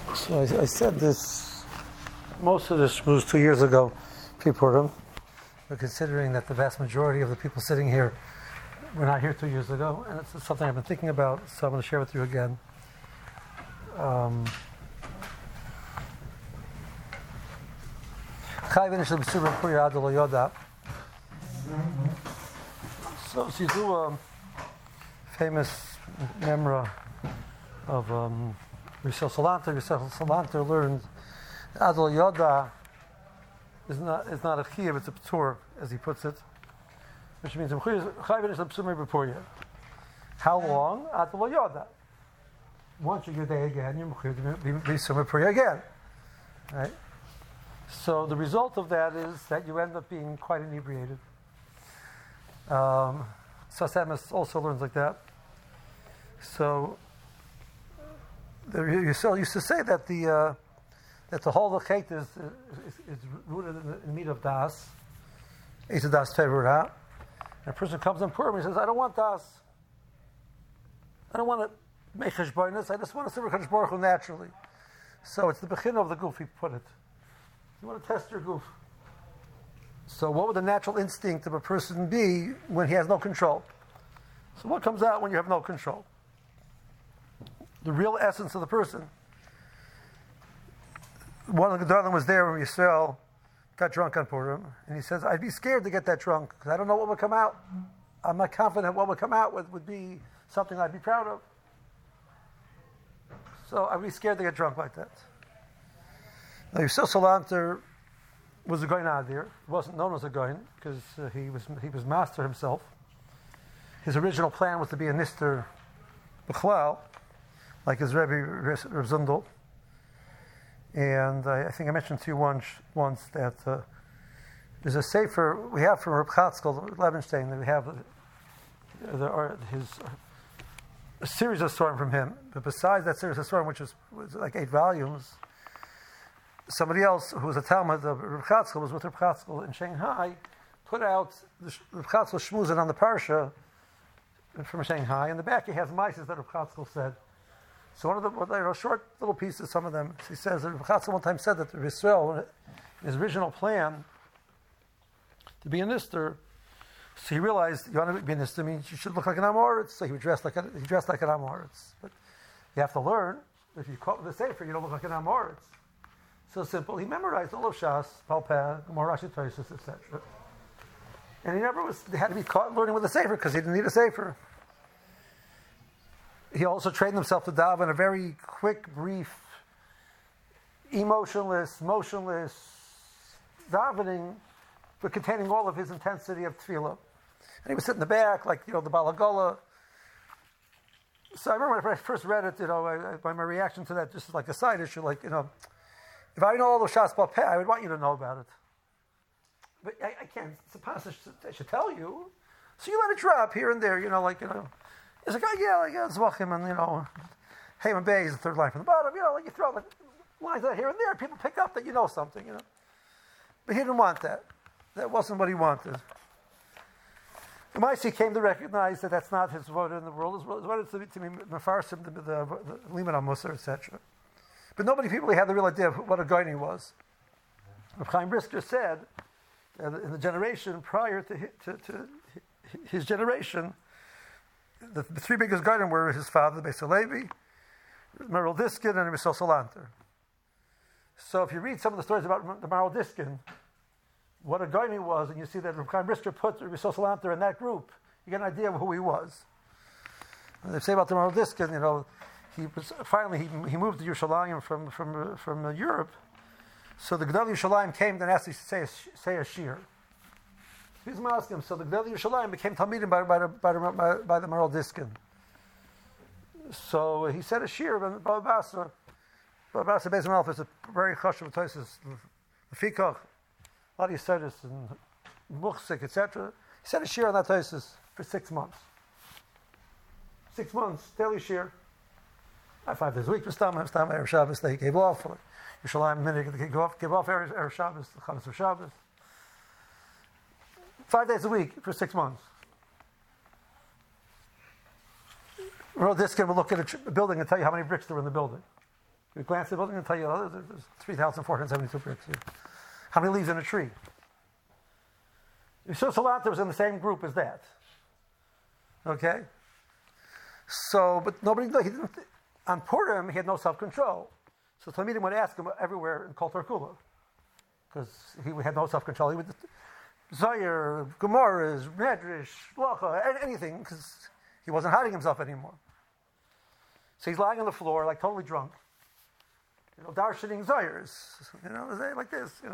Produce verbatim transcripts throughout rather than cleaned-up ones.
So I, I said this, most of this was two years ago, pre-Purim, but considering that the vast majority of the people sitting here were not here two years ago, and it's something I've been thinking about, so I'm going to share with you again. Um, so Sizu, a famous memra of um, Rishon Salanter, Rishon Salanter learned Adol Yoda is not is not a chiyuv, it's a p'tur, as he puts it, which means how long? Adol Yoda. Once you get there again, you're mechuyev to be summer prayer again, right? So the result of that is that you end up being quite inebriated. Um, Sasamas also learns like that. So the Yisrael used to say that the uh, that the whole chet is, is is rooted in the, in the meat of das. It's a das tevorah. And a person comes on Purim and he says, "I don't want das. I don't want to make cheshbonos. I just want to serve Kadosh Baruch Hu naturally." So it's the bechin of the goof. He put it. You want to test your goof. So what would the natural instinct of a person be when he has no control? So what comes out when you have no control? The real essence of the person. One of the Gedolim was there when Yisrael got drunk on Purim, and he says, "I'd be scared to get that drunk because I don't know what would come out. I'm not confident what would come out would, would be something I'd be proud of. So I'd be scared to get drunk like that." Now Yisrael Salanter was a goyin adir. He wasn't known as a goyin because uh, he was he was master himself. His original plan was to be a nister b'chlal, like his Rebbe Rav Zundel. And I, I think I mentioned to you once, once that uh, there's a sefer we have from Reb Chatzkel Levenstein that we have uh, there are his uh, a series of stories from him. But besides that series of stories, which is was like eight volumes, somebody else who was a Talmud of Reb Chatzkel was with Reb Chatzkel in Shanghai, put out the Reb Chatzkel shmuzin on the parsha from Shanghai. In the back he has mices that Reb Chatzkel said. So one of the you know, short little pieces, some of them, he says that Reb Chatzkel one time said that Yisrael, in his original plan to be a nister, so he realized you want to be a nister means you should look like an Amoritz. So he would dress like a, he dressed like an Amoritz. But you have to learn, if you caught with the sefer, you don't look like an Amoritz. So simple. He memorized all of Shas, Palpeh, Gemara, Rashi, Tosfos, et cetera. And he never was had to be caught learning with a sefer because he didn't need a sefer. He also trained himself to daven a very quick, brief, emotionless, motionless davening, but containing all of his intensity of tefillah. And he would sit in the back, like, you know, the Balagola. So I remember when I first read it, you know, I, I, my reaction to that, just like a side issue, like, you know, if I know all the Shas Balpeh, I would want you to know about it. But I, I can't, it's a passage I should tell you. So you let it drop here and there, you know, like, you know. It's like, oh yeah, like, yeah, Zvachim, and, you know, Haman Bay is the third line from the bottom, you know, like you throw like lines out here and there, people pick up that you know something, you know. But he didn't want that. That wasn't what he wanted. The Maisi came to recognize that that's not his vote in the world. His vote is to be, to be Mefarsim, the, the, the Liman HaMusar, et cetera. But nobody people had the real idea of what a Goyni was. Rav Chaim Brisker said that in the generation prior to his, to, to his generation, the, the three biggest Goynim were his father, Beis Halevi, Merel Diskin, and Rishon Salanter. So if you read some of the stories about the Merel Diskin, what a Goyni was, and you see that Rav Chaim Brisker put Rishon Salanter in that group, you get an idea of who he was. And they say about the Merel Diskin, you know, he was finally he, he moved to Yerushalayim from from from uh, Europe. So the Gedolei Yerushalayim came and asked him to say a, say a shir. He's asking him. So the Gedolei Yerushalayim became Talmidim by by the by the, by, by the Merel Diskin. So he said a shir, but Baba Basra, Baba Basra Beis Malach is a very chashuv Tosfos, the Fikach, a lot of Yesodis and Muchsik, et cetera. He said a shir on that Tosfos for six months. Six months, daily shir. Five days a week, Stam, Stam, Erev Shabbos, they gave off. Yerushalayim, minute, they gave off, gave off Erev, Erev Shabbos, Chanas of Shabbos. Five days a week for six months. Merel Diskin will look at a building and tell you how many bricks there were in the building. You glance at the building and tell you, oh, there's three thousand four hundred seventy-two bricks here. How many leaves in a tree? Yeshua Salanter was in the same group as that. Okay? So, but nobody, he didn't, on Purim, he had no self-control. So Talmidim would ask him everywhere in Kol Tarkula, because he had no self-control. He would, Zayir, Gemaras, Medrash, Lacha, anything, because he wasn't hiding himself anymore. So he's lying on the floor, like totally drunk. You know, darshaning Zayirs, you know, like this, you know.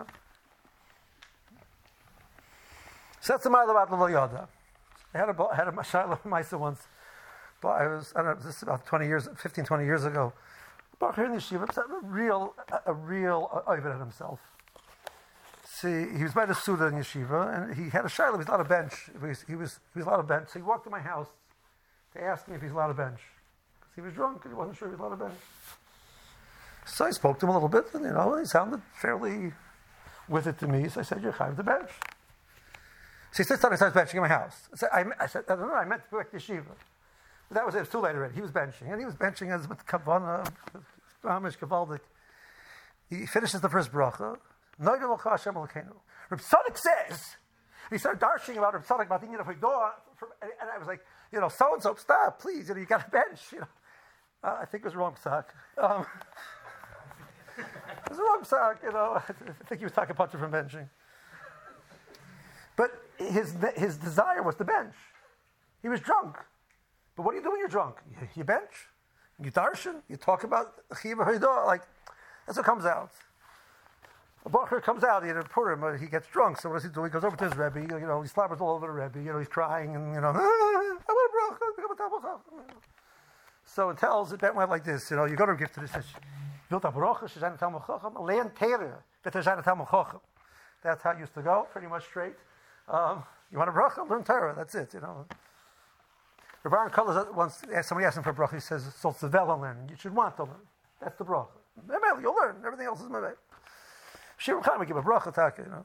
So that's the Ma'ala about the Lo Yada. I had a, I had a Mashayla Maisa once, but I was, I don't know, this is about twenty years, fifteen, twenty years ago. Baruch in the yeshiva, a real, a, a real oivet at himself. See, he was by the Suda in yeshiva, and he had a shayla. He was allowed a bench. He was, he was, he was allowed a bench. So he walked to my house to ask me if he's allowed a bench, because he was drunk and he wasn't sure he was allowed a bench. So I spoke to him a little bit, and you know, he sounded fairly with it to me. So I said, "You're chayav the bench." So he said, "He starts benching in my house." I said, I, I, said, I don't know. I meant to the yeshiva. But that was it. It was too late already. He was benching, and he was benching as with kavana, mamish kavaldik. He finishes the first bracha. Reb Tzadok says, and he started darshing about Reb Tzadok about the Indian of Haidah, and I was like, you know, so and so, stop, please. You know, you got a bench. You know, uh, I think it was wrong psak. Um, it was wrong psak. You know, I think he was talking about from benching. But his his desire was to bench. He was drunk. But what do you do when you're drunk? You, you bench, you darshan, you talk about Chiv Haidah, like that's what comes out. A Bacher comes out in Purim, he gets drunk, so what does he do? He goes over to his Rebbe, you know, he slobbers all over the Rebbe, you know, he's crying, and, you know, I want a bracha. So it tells, it went like this, you know, you go to a gift to this, built up bracha, she's an Talmud Chacham, learn Torah, she's an Talmud Chacham. That's how it used to go, pretty much straight. Um, you want a bracha? Learn Torah, that's it, you know. Rabban Kol once somebody asked him for a bracha, he says, so it's the vela learning, you should want to learn. That's the bracha. You'll learn, everything else is meveh. Shir Chaim would give a bracha taka, you know.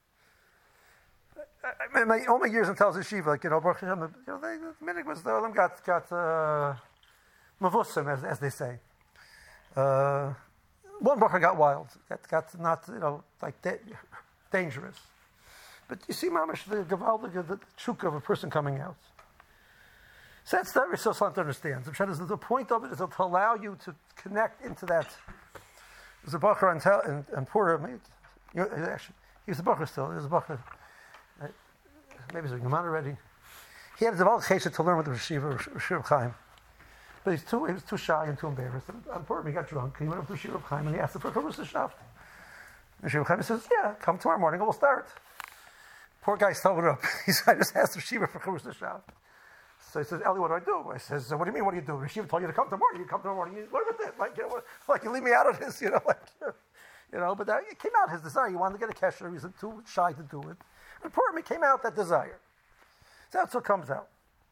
I, I, my, all my years in Tel Yeshiva, like, you know, Baruch Hashem, you know, they, the minhag was, the Olam got, got uh, mavusim, as, as they say. Uh, one bracha got wild, got, got not, you know, like da- dangerous. But you see, mamash, the gavaldik, the chuk of a person coming out. So that's that Rosh Hashanah understands. The point of it is to allow you to connect into that. There's a bacher on tel, in, in Purim. He, actually, he was a bacher still. He was a bacher. Uh, maybe he's a Gemara already. He had a developed chesed to learn with the Rishiva, Rishiv Chaim. But he's too, he was too shy and too embarrassed. And on Purim, he got drunk. He went up to Rishiv Chaim and he asked him for a Churus Shaft. Rishiv Chaim says, "Yeah, come tomorrow morning and we'll start." Poor guy sobered up. He said, "I just asked Rishiva for Churus Shaft." So he says, "Eli, what do I do?" I says, "What do you mean, what do you do? Rishiva told you to come tomorrow morning. You come tomorrow morning. You, what about that? Like, you know, what, like, you leave me out of this, you know, like, you know." But that, it came out his desire. He wanted to get a kesher. He was too shy to do it. And poor him, it came out that desire. So that's what comes out.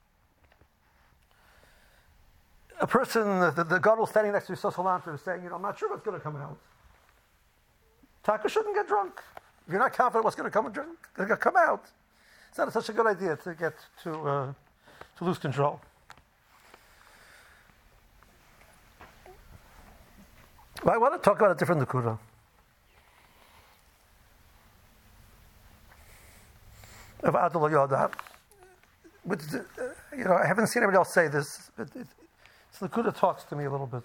A person, the, the, the gadol standing next to his Salanter is saying, you know, "I'm not sure what's going to come out." Taka shouldn't get drunk. If you're not confident what's going to come, drink, going to come out, it's not such a good idea to get to uh, to lose control. Well, I want to talk about a different nakuda. Of Adol Yoda. Which, uh, you know, I haven't seen anybody else say this, but it, so nakuda talks to me a little bit.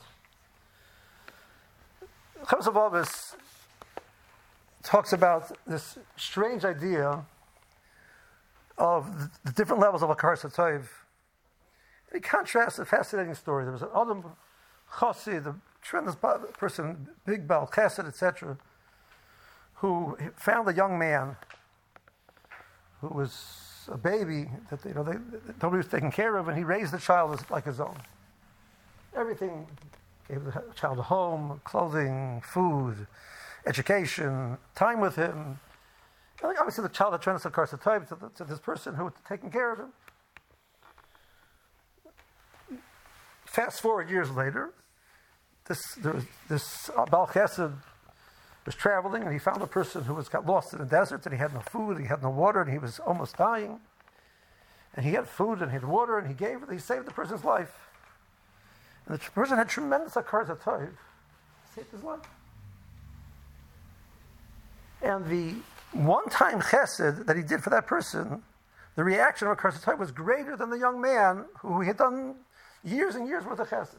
Chavis of Abbas talks about this strange idea of the, the different levels of a Akar Satayv. He contrasts a fascinating story. There was an Adam Chassid, the tremendous person, big Baal Chesed, et cetera, who found a young man who was a baby that you know they, nobody was taking care of, and he raised the child as, like his own. Everything, gave the child a home, clothing, food, education, time with him. Obviously, the child had tremendous Akar Satayv to, to this person who was taking care of him. Fast forward years later, this there was, this Baal Chesed was traveling, and he found a person who was got lost in the desert, and he had no food, he had no water, and he was almost dying. And he had food and he had water, and he gave, he saved the person's life. And the person had tremendous Akar Satayv, saved his life. And the one-time chesed that he did for that person, the reaction of a Akaras HaTov was greater than the young man who he had done years and years worth of chesed.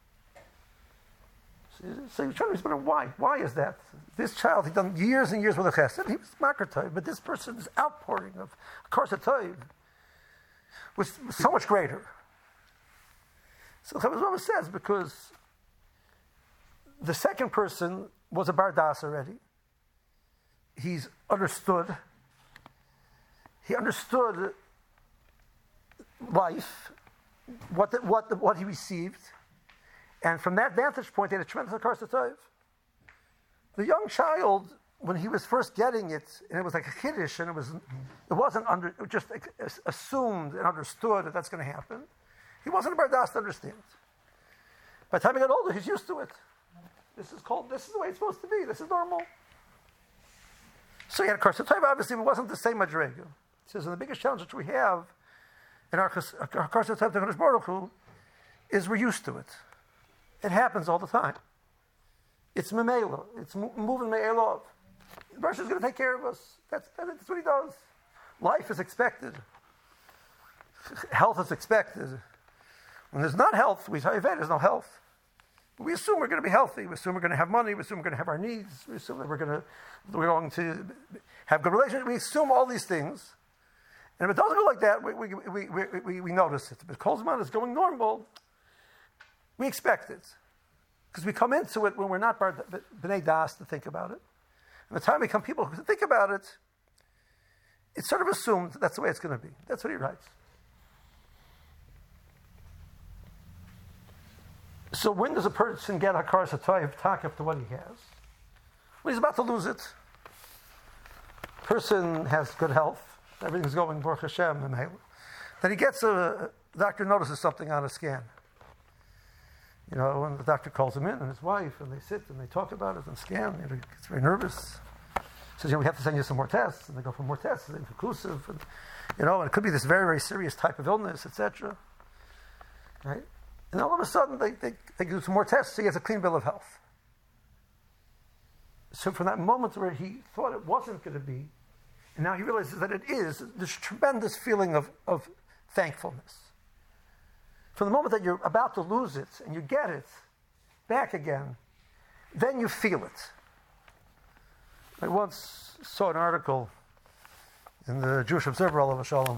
So you're trying to respond, why? Why is that? This child, he'd done years and years worth of chesed. He was Makar Tov, but this person's outpouring of Akaras HaTov was so much greater. So Chavis Rava says, because the second person was a Bardas already. He's understood. He understood life, what the, what the, what he received, and from that vantage point, they had a tremendous Akaras HaTov. The young child, when he was first getting it, and it was like a kiddush, and it was it wasn't under it just assumed and understood that that's going to happen. He wasn't a Bardas to understand. By the time he got older, he's used to it. This is called. This is the way it's supposed to be. This is normal. So he had a Akaras HaTov, obviously, but it wasn't the same Madrega. He says, and the biggest challenge that we have in our Akaras HaTov to Kadosh Baruch Hu is we're used to it. It happens all the time. It's Memela. It's moving Me'elov. The Baruch Hu is going to take care of us. That's, that's what he does. Life is expected. Health is expected. When there's not health, we say, there's no health. We assume we're going to be healthy. We assume we're going to have money. We assume we're going to have our needs. We assume that we're going to we're going to have good relationships. We assume all these things, and if it doesn't go like that, we we we we, we, we notice it. But Kolzman is going normal. We expect it because we come into it when we're not b'nei das to think about it. And the time we become people who think about it, it's sort of assumed that's the way it's going to be. That's what he writes. So when does a person get Akaras HaTov takif to what he has? When he's about to lose it. Person has good health. Everything's going Baruch Hashem. And then he gets a, the doctor notices something on a scan. You know, and the doctor calls him in and his wife, and they sit and they talk about it and scan. You know, he gets very nervous. Says, you know, we have to send you some more tests. And they go for more tests. It's inconclusive. And, you know, and it could be this very, very serious type of illness, et cetera. Right? And all of a sudden, they, they, they do some more tests, so he has a clean bill of health. So from that moment where he thought it wasn't going to be, and now he realizes that it is, this tremendous feeling of, of thankfulness. From the moment that you're about to lose it, and you get it back again, then you feel it. I once saw an article in the Jewish Observer, Olav Shalom,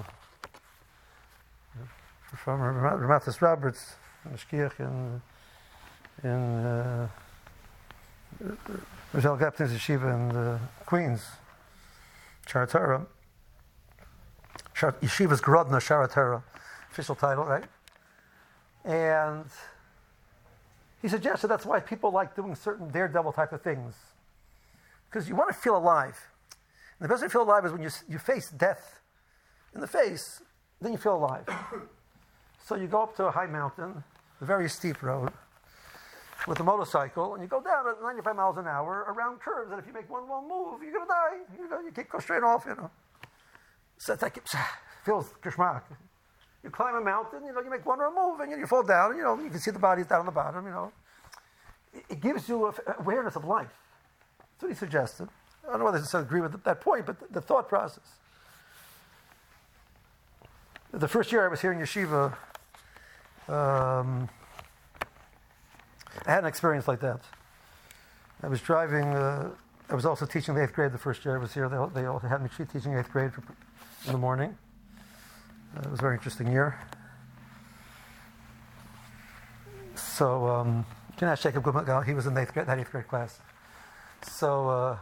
from Ramatis Roberts, Mashkiach in in uh, Rochelle Gapton's yeshiva in uh, Queens, Shara Torah. Yeshiva's Grodna Shara Torah, official title, right? And he suggested that's why people like doing certain daredevil type of things, because you want to feel alive. And the best way to feel alive is when you you face death in the face, then you feel alive. So you go up to a high mountain, a very steep road, with a motorcycle, and you go down at ninety-five miles an hour around curves, and if you make one wrong move, you're going to die. You know, you can't go straight off, you know. So it's like, it feels geschmack. You climb a mountain, you know, you make one wrong move, and you, you fall down, and, you know, you can see the bodies down on the bottom, you know. It, it gives you an awareness of life. That's what he suggested. I don't know whether I agree with that point, but the, the thought process. The first year I was here in yeshiva, um, I had an experience like that. I was driving, uh, I was also teaching the eighth grade the first year I was here. They, all, they all had me teaching eighth grade for, in the morning. Uh, it was a very interesting year. So, um, Janesh Jacob Gummagal, he was in the eighth grade, that eighth grade class. So, uh,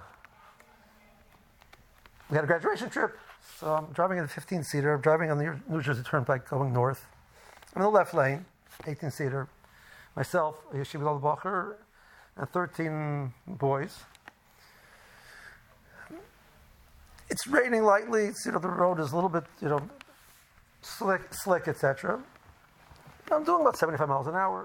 we had a graduation trip. So I'm driving in the fifteen-seater. I'm driving on the New Jersey Turnpike going north. I'm in the left lane, eighteen-seater. Myself, Yeshiva Al-Bacher, and thirteen boys. It's raining lightly. It's, you know, the road is a little bit, you know, slick, slick, et cetera. I'm doing about seventy-five miles an hour.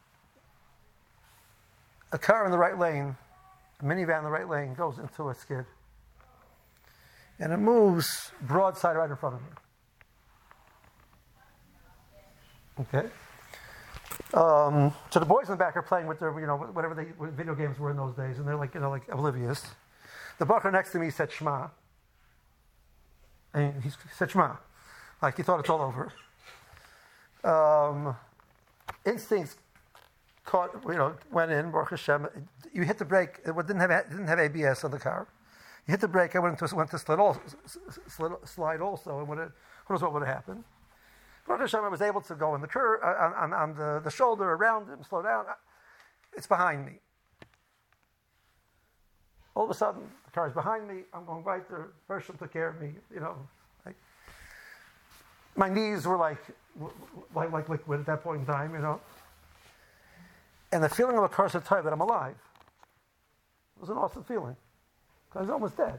A car in the right lane, a minivan in the right lane, goes into a skid. And it moves broadside right in front of me. Okay? Um, so the boys in the back are playing with their, you know, whatever they, what video games were in those days, and they're like, you know, like oblivious. The bacher next to me said Shema. And he said Shema. Like he thought it's all over. Um, instincts caught, you know, went in, Baruch Hashem. You hit the brake, it didn't have, it didn't have A B S on the car. You hit the brake, I went to, went to slide, also, slide also, and what it, who knows what would have happened. Baruch Hashem, I was able to go on the curve, on, on, on the, the shoulder, around him, slow down. It's behind me. All of a sudden, the car is behind me. I'm going right there. Bershom took care of me. You know, like my knees were like, like, like liquid at that point in time. You know, and the feeling of a curse of time that I'm alive was an awesome feeling. I was almost dead.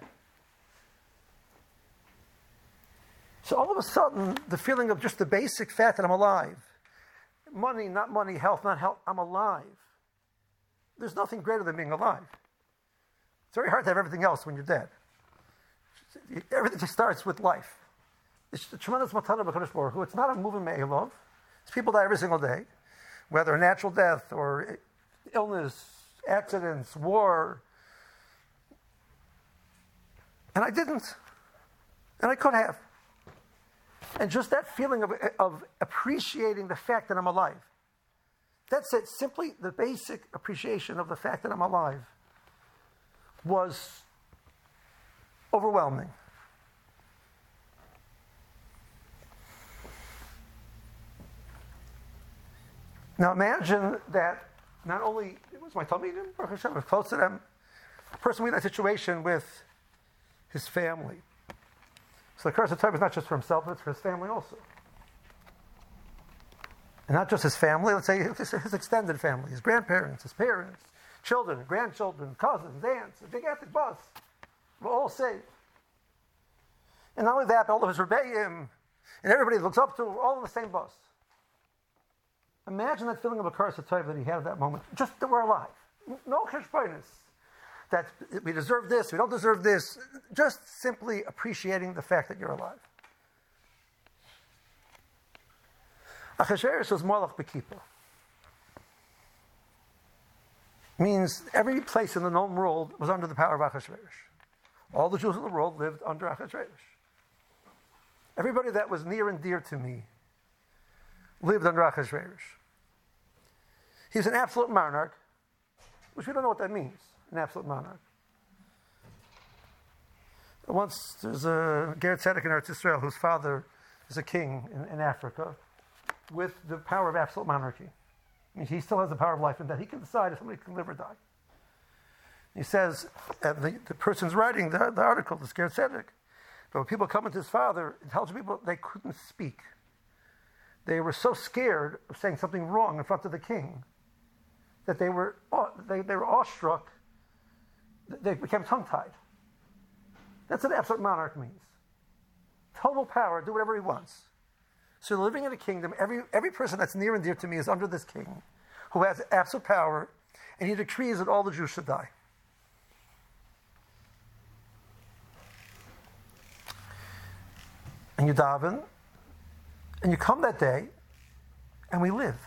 So all of a sudden, the feeling of just the basic fact that I'm alive, money, not money, health, not health, I'm alive. There's nothing greater than being alive. It's very hard to have everything else when you're dead. Everything just starts with life. It's a tremendous matana b'Kadosh Baruch Hu. It's not a moving me'elov. It's people die every single day, whether a natural death or illness, accidents, war. And I didn't. And I could have. And just that feeling of, of appreciating the fact that I'm alive. That's it. Simply the basic appreciation of the fact that I'm alive was overwhelming. Now imagine that not only it was my Talmidim, Baruch Hashem, I was close to them, a person with that situation with his family. So the curse of Torah is not just for himself, but it's for his family also. And not just his family, let's say his extended family, his grandparents, his parents, children, grandchildren, cousins, aunts, a gigantic bus. We're all safe. And not only that, but all of his rebbeim and everybody looks up to, we're all in the same bus. Imagine that feeling of a curse of Torah that he had at that moment. Just that we're alive. No cheshbonos. That we deserve this, we don't deserve this. Just simply appreciating the fact that you're alive. Achashverosh was Malach B'Kippur. Means every place in the known world was under the power of Achashverosh. All the Jews in the world lived under Achashverosh. Everybody that was near and dear to me lived under Achashverosh. He was an absolute monarch, which we don't know what that means, an absolute monarch. Once there's a Ger Tzedek in Eretz Yisrael whose father is a king in, in Africa with the power of absolute monarchy. I mean, he still has the power of life and death. He can decide if somebody can live or die. He says, uh, the, the person's writing the, the article, the Ger Tzedek, but when people come to his father, it tells people they couldn't speak. They were so scared of saying something wrong in front of the king that they were they, they were awestruck. They became tongue-tied. That's what absolute monarch means. Total power, do whatever he wants. So living in a kingdom, every every person that's near and dear to me is under this king who has absolute power, and he decrees that all the Jews should die. And you daven, and you come that day, and we live.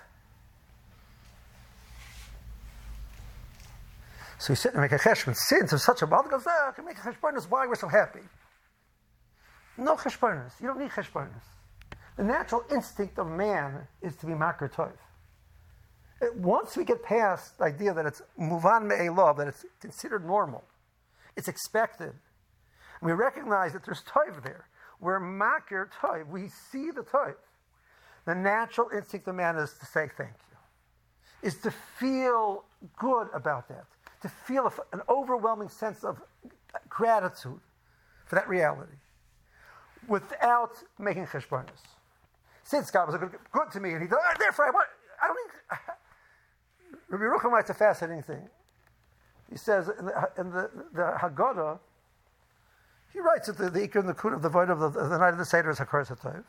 So you sit and make a cheshbon. Sins of such a bad goes, ah, I can make a cheshbon. Why we're so happy. No cheshbonos. You don't need cheshbonos. The natural instinct of man is to be makar tov. Once we get past the idea that it's muvan me'elav, that it's considered normal, it's expected, and we recognize that there's tov there, we're makar tov, we see the tov. The natural instinct of man is to say thank you, is to feel good about that, to feel a, an overwhelming sense of gratitude for that reality, without making cheshbonos. Since God was good, good to me, and He does, therefore I want. I don't need. Rabbi Yerucham writes a fascinating thing. He says in the, in the, the Haggadah, he writes that the the Iker and the Kun of the void of the, the night of the Seder is Hakar Satayv,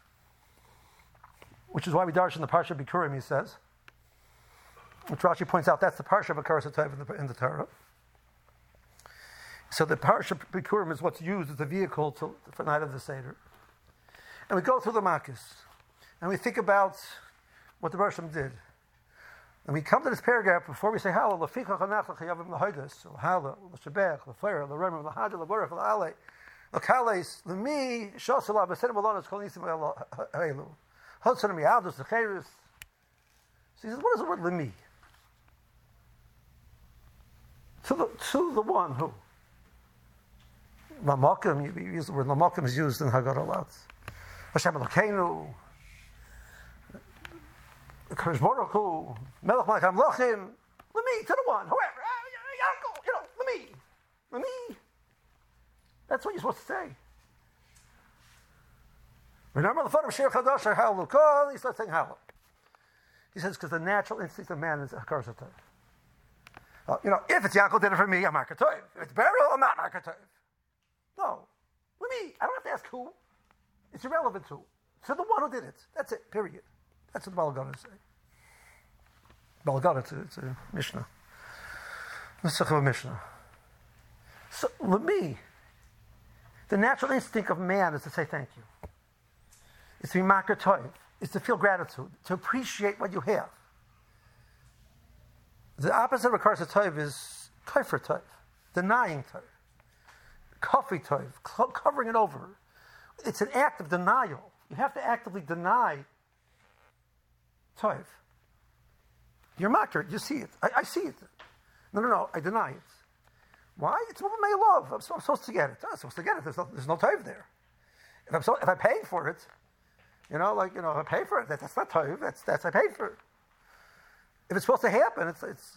which is why we darshan the Parsha Bikurim. He says, which Rashi points out that's the Parsha of Hakar Satayv in the, in the Torah. So the Parsha Bikurim is what's used as a vehicle to, for night of the Seder, and we go through the Makkos. And we think about what the Bershom did. And we come to this paragraph before we say Hallel, Lefichach Anach L'Chayavim L'Hodos, Hallel, L'Shebech, L'Feir, L'Remim, L'Hadr, L'Borach, L'Alei, L'Kales, L'Mi, Shosalav, V'Sedim Alonos, Kol Nisim Ha'elu, Hotzanim Yavdos, L'Cheirus. So he says, what is the word L'Mi? To the, to the one who. Lamakim, you use the word Lamakim is used in Hagar a lot. Hashem Elokeinu, Kadosh Baruch Hu, Melech Malach HaMelachim, L'mi, to the one, whoever, you know, L'mi, L'mi. That's what you're supposed to say. Remember the photo of Shir Chadash or Hallel Kol, he starts saying Hallel. He says, because the natural instinct of man is Hakar Satayv. Uh, you know, if it's Yaakov did it for me, I'm Hakar Toiv. If it's Beryl, I'm not Hakar Toiv. No. Let me, I don't have to ask who. It's irrelevant who. So the one who did it. That's it, period. That's what the Balagana say. Balagana, it's a, it's a Mishnah. Nusach of a Mishnah. So, let me, the natural instinct of man is to say thank you. It's to be Makar Toiv. It's to feel gratitude, to appreciate what you have. The opposite of a Karsa Toiv is Kaifer Toiv, denying Toiv. Coffee Toiv, covering it over. It's an act of denial. You have to actively deny Toiv. You're Makar, you see it. I, I see it. No, no, no, I deny it. Why? It's what my love. I'm, so, I'm supposed to get it. I'm supposed to get it. There's no, there's no Toiv there. If, I'm so, if I pay for it, you know, like, you know, if I pay for it, that, that's not Toiv. That's, that's I paid for it. If it's supposed to happen, it's, it's...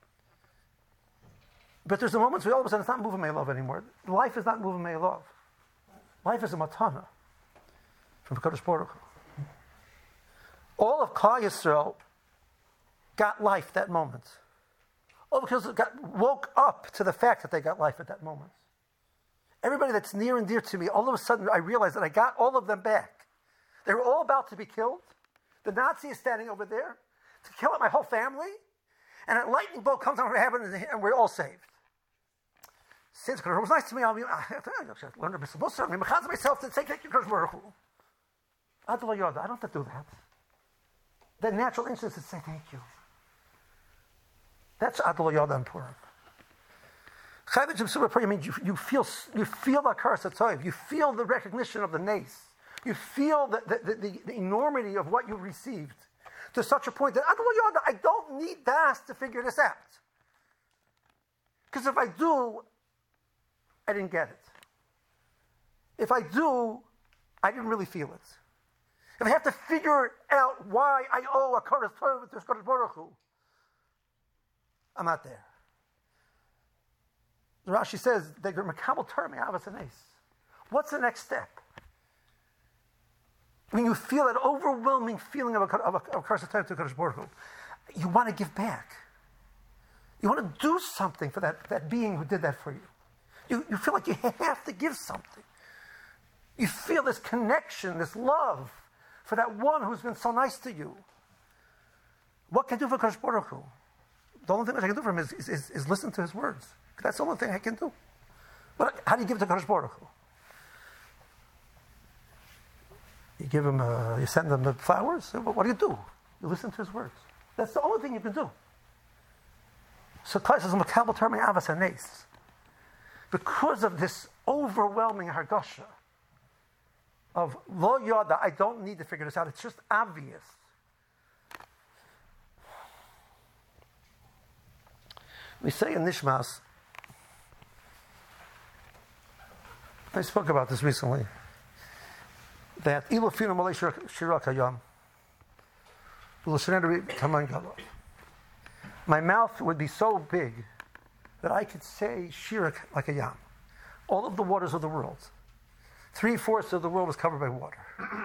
But there's the moments where all of a sudden it's not moving my love anymore. Life is not moving my love. Life is a matana from Kodesh Baruch Hu. All of Klal Yisrael got life that moment. All because it got woke up to the fact that they got life at that moment. Everybody that's near and dear to me, all of a sudden I realized that I got all of them back. They were all about to be killed. The Nazi is standing over there to kill out my whole family, and a lightning bolt comes down from heaven, and we're all saved. Since it was nice to me, I'll be, I learned myself to say thank you, Kodesh Baruch Hu. I don't have to do that. The natural instinct is to say thank you. That's Adol Yoda and Purim. Chayvich B'Subah prayer means you, you feel you feel the Hakar Satayv. You feel the recognition of the nace. You feel the, the, the, the enormity of what you received to such a point that Adol Yoda, I don't need Das to figure this out. Because if I do, I didn't get it. If I do, I didn't really feel it. If I have to figure out why I owe a Kodesh Torah to Kodesh Baruch Hu, I'm not there. The Rashi says, "They're Makabel Torah me'avas hanes." What's the next step? When you feel that overwhelming feeling of a of a, of a Kodesh Torah to Kodesh Baruch Hu, you want to give back. You want to do something for that, that being who did that for you. You, you feel like you have to give something. You feel this connection, this love for that one who's been so nice to you. What can I do for Kodesh Baruch Hu? The only thing that I can do for him is, is, is, is listen to his words. That's the only thing I can do. But how do you give it to Kodesh Baruch Hu? You give him, a, you send him the flowers. What do you do? You listen to his words. That's the only thing you can do. So Klal says, "Makabel Torah me'avas hanes." Because of this overwhelming hargasha of lo yada, I don't need to figure this out. It's just obvious. We say in Nishmas, I spoke about this recently, that ilufinu malei shira kayam, u'l'sheneri taman gadol. My mouth would be so big that I could say shira like a yam. All of the waters of the world. Three-fourths of the world is covered by water.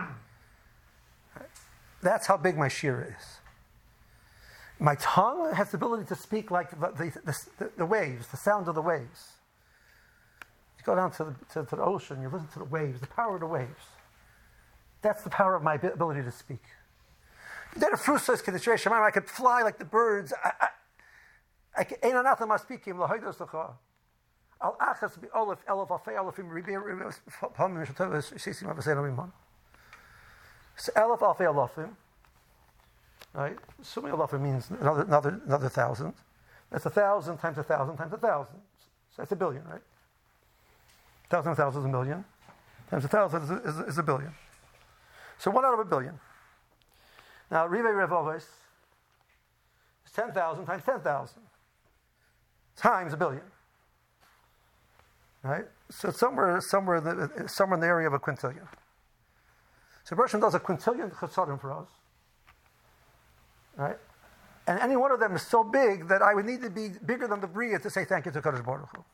That's how big my shira is. My tongue has the ability to speak like the, the, the, the waves, the sound of the waves. You go down to the, to, to the ocean, you listen to the waves, the power of the waves. That's the power of my ability to speak. Then a fruit says, I could fly like the birds. I, I, I can, so elef alfei alofim. right? Sumi Alafa means another, another, another thousand. That's a thousand times a thousand times a thousand. So that's a billion, right? Thousand of a thousand is a million. Times a thousand is a, is, is a billion. So one out of a billion. Now, Rive Revovis is ten thousand times ten thousand times a billion. Right? So it's somewhere, somewhere, in the, somewhere in the area of a quintillion. So Bershom does a quintillion chesadim for us. Right? And any one of them is so big that I would need to be bigger than the Bria to say thank you to Kadosh Baruch Hu.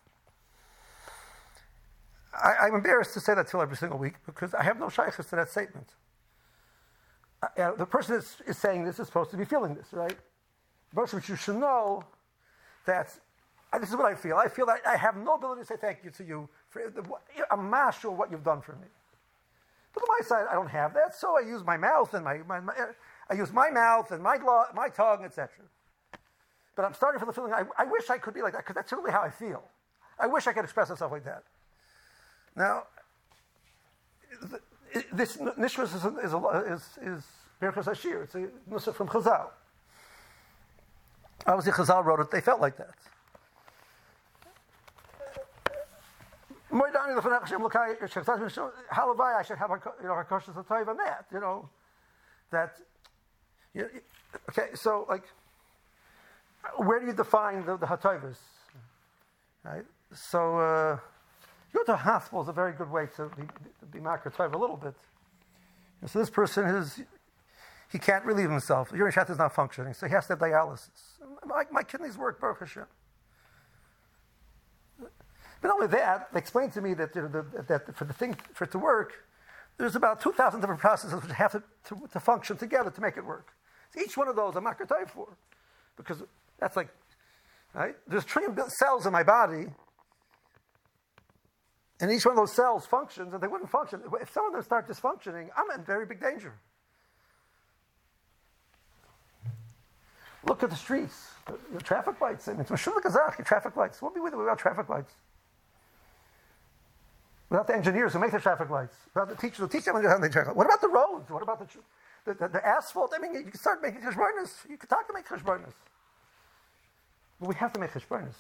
I, I'm embarrassed to say that to every single week because I have no shaykhs to that statement. Uh, the person is, is saying this is supposed to be feeling this, right? But you should know that uh, this is what I feel. I feel that I have no ability to say thank you to you for the, I'm not sure what you've done for me. But on my side, I don't have that, so I use my mouth and my, my, my I use my mouth and my my tongue, et cetera. But I'm starting from the feeling I, I wish I could be like that because that's really how I feel. I wish I could express myself like that. Now, this nishmas is is is Birchas Hashir. It's a nusach from Chazal. Obviously, Chazal wrote it. They felt like that. Halavai, I should have you know Harkoshas Hatayv on that. You know that. You know, okay, so like, where do you define the, the Hatayvas? Right. So. Uh, Go to a hospital is a very good way to be, be makar tov a little bit. And so this person is, he can't relieve himself. Urine shaft is not functioning, so he has to have dialysis. My, my kidneys work, Baruch Hashem. But not only that, they explained to me that, you know, the, that for the thing for it to work, there's about two thousand different processes which have to, to, to function together to make it work. So each one of those I'm makar tov for, because that's like, right? There's a trillion cells in my body. And each one of those cells functions, and they wouldn't function. If some of them start dysfunctioning, I'm in very big danger. Look at the streets, the, the traffic lights. I mean, it's traffic lights. What would be with it without traffic lights? Without the engineers who make the traffic lights, without the teachers who teach them how to make traffic lights. What about the roads? What about the the, the, the asphalt? I mean, you can start making cheshbonos. You can talk to make cheshbonos. But we have to make cheshbonos.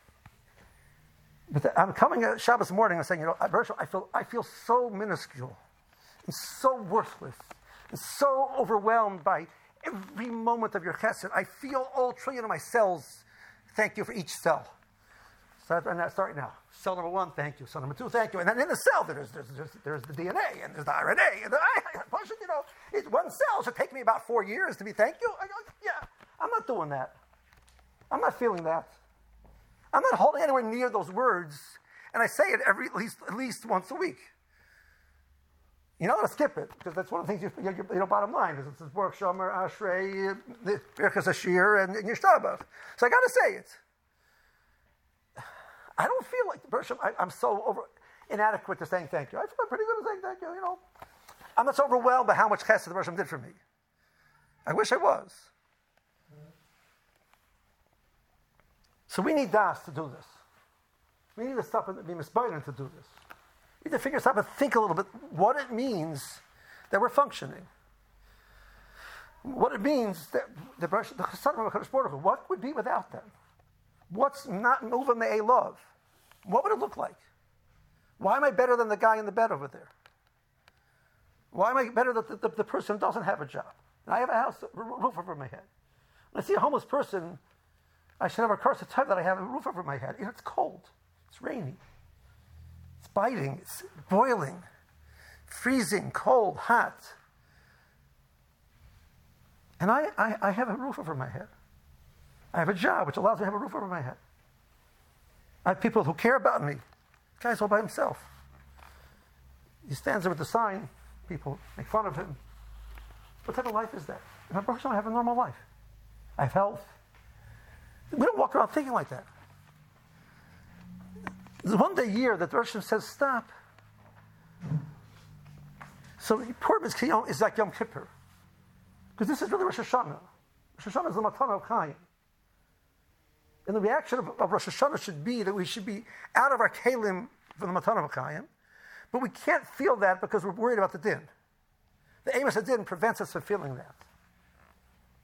But I'm coming at Shabbos morning and saying, you know, I feel I feel so minuscule and so worthless and so overwhelmed by every moment of your chesed. I feel all trillion of my cells. Thank you for each cell. Start, and I start now. Cell number one, thank you. Cell number two, thank you. And then in the cell, there's there's, there's, there's the D N A and there's the R N A. And the, I, I, you know, it's one cell should take me about four years to be thank you. I go, yeah, I'm not doing that. I'm not feeling that. I'm not holding anywhere near those words, and I say it every at least at least once a week. You know, to skip it because that's one of the things you, you, you know. Bottom line is it's Baruch Shomer Ashrei Birchas Hashir and Yishtabach. So I got to say it. I don't feel like the Bershom. I'm so over inadequate to saying thank you. I feel pretty good at saying thank you. You know, I'm not so overwhelmed by how much chesed the Bershom did for me. I wish I was. So we need das to do this. We need to stop and be misbeinen to do this. We need to figure out and think a little bit what it means that we're functioning. What it means that the the Chassan of HaKadosh Baruch Hu, what would be without them? What's not moving the love? What would it look like? Why am I better than the guy in the bed over there? Why am I better than the, the, the person who doesn't have a job? And I have a house, a roof over my head. When I see a homeless person, I should have a curse of time that I have a roof over my head. You know, it's cold. It's rainy. It's biting. It's boiling. Freezing, cold, hot. And I, I, I have a roof over my head. I have a job which allows me to have a roof over my head. I have people who care about me. The guy's all by himself. He stands there with the sign. People make fun of him. What type of life is that? And I have a normal life. I have health. We don't walk around thinking like that. There's one day a year that the Rosh Hashanah says, stop. So Purim is, is like Yom Kippur. Because this is really Rosh Hashanah. Rosh Hashanah is the Matana of Chaim. And the reaction of, of Rosh Hashanah should be that we should be out of our kelim for the Matana of Chaim. But we can't feel that because we're worried about the din. The Amos of din prevents us from feeling that.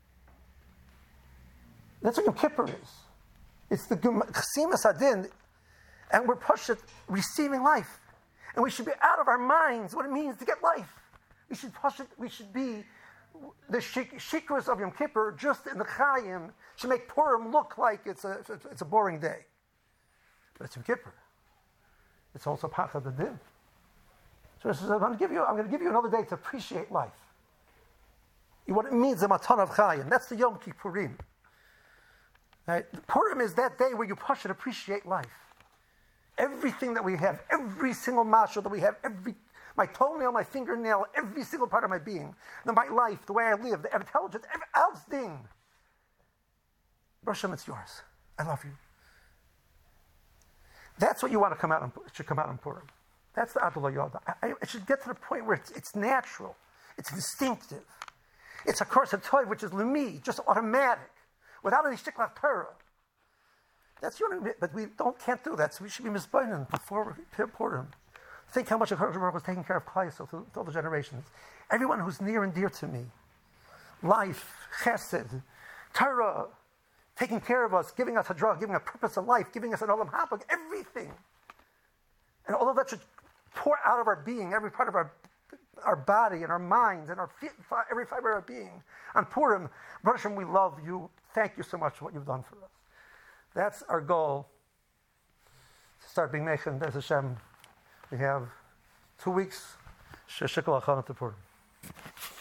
That's what Yom Kippur is. It's the Chasimas Adin, and we're pushed receiving life. And we should be out of our minds what it means to get life. We should push it, we should be the shik- shikras of Yom Kippur just in the Chayim should make Purim look like it's a it's a boring day. But it's Yom Kippur. It's also Pachad Adin. So he says, I'm going to give you I'm going to give you another day to appreciate life. What it means, the Matan of Chayim. That's the Yom Kippurim. Right? Purim is that day where you push and appreciate life. Everything that we have, every single mashal that we have, every my toenail, my fingernail, every single part of my being, the, my life, the way I live, the intelligence, every else thing. Hashem, it's yours. I love you. That's what you want to come out and should come out in Purim. That's the Adul Yoda. I, I should get to the point where it's, it's natural, it's instinctive. It's a course of toy which is lumi, just automatic, without any shiklat Torah. That's your, but we don't can't do that. So we should be misbeinen before Purim. Think how much of Baruch was taking care of Klal Yisrael through all the generations. Everyone who's near and dear to me, life, chesed, Torah, taking care of us, giving us a drug, giving a purpose of life, giving us an olam haba, everything. And all of that should pour out of our being, every part of our our body and our minds and our every fiber of our being. On Purim, Baruch Hashem, we love you. Thank you so much for what you've done for us. That's our goal. To start being nation, there's Hashem. We have two weeks. Sheshikol Achana to Purim.